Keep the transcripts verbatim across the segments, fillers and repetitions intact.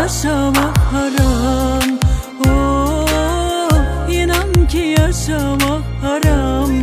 yaşamak haram. Oh, inan ki yaşamak haram.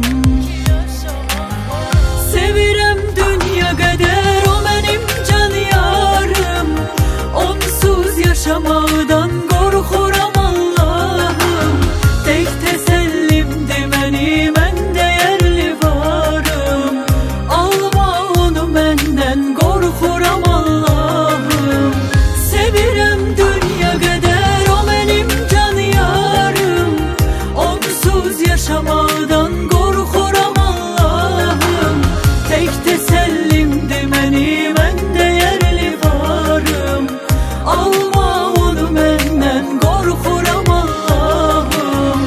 Sevirem dünya kadar, o benim can yarım. Onsuz yaşamaqdan qorxuram Allah'ım. Tek tesellimdi məni, mən dəyərli varım. Alma onu məndən, qorxuram Allah'ım. Sevirem dünya kadar, o benim can yarım. Onsuz yaşamaqdan qorxuram Allah'ım. Tek tesellimdi məni, mən dəyərli varım. Alma onu məndən, qorxuram Allah'ım.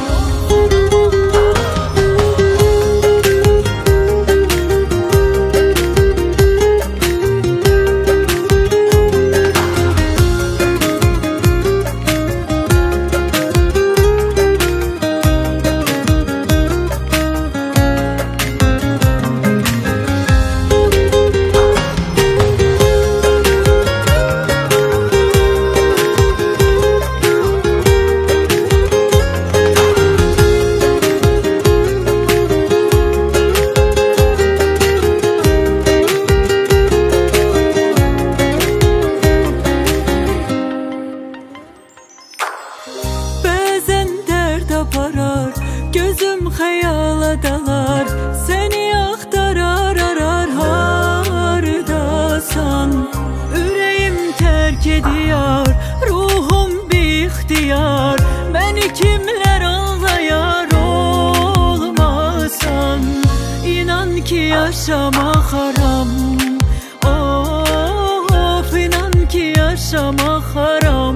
Bəzən dərd aparar, gözüm xəyala dalar. Səni axtarar, arar hardasan. Ürəyim tərk ediyar, ruhum bixtiyar. Məni kimlər anlayar, olmasan. İnan ki yaşamaq haram. Of, inan ki yaşamaq haram.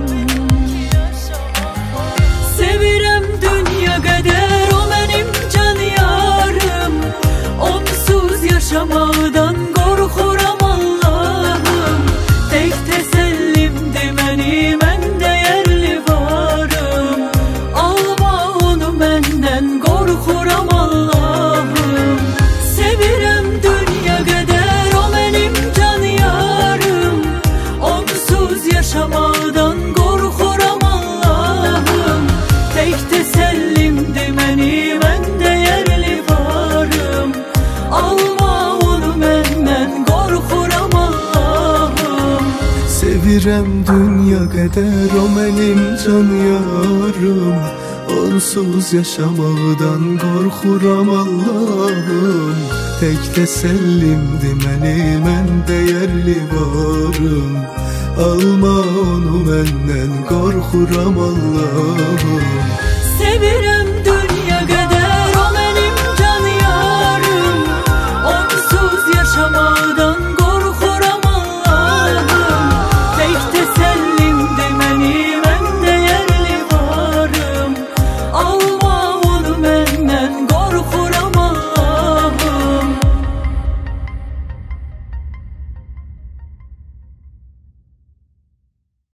Sevirem dünya kadar, o benim can yarım. Onsuz yaşamaqdan qorxuram Allah'ım. Tek tesellimdi məni, mən dəyərli varım. Alma onu məndən, qorxuram Allah'ım. Sevirem dünya kadar, o benim can yarım. Onsuz yaşamaqdan qorxuram Allah'ım. Tek tesellimdi məni, mən dəyərli varım. Alma onu məndən, qorxuram Allah'ım. Sevirem dünya kadar, o benim can yarım. Onsuz yaşamaqdan qorxuram Allah'ım. Tek tesellimdi məni, mən dəyərli varım. Alma onu məndən, qorxuram Allah'ım.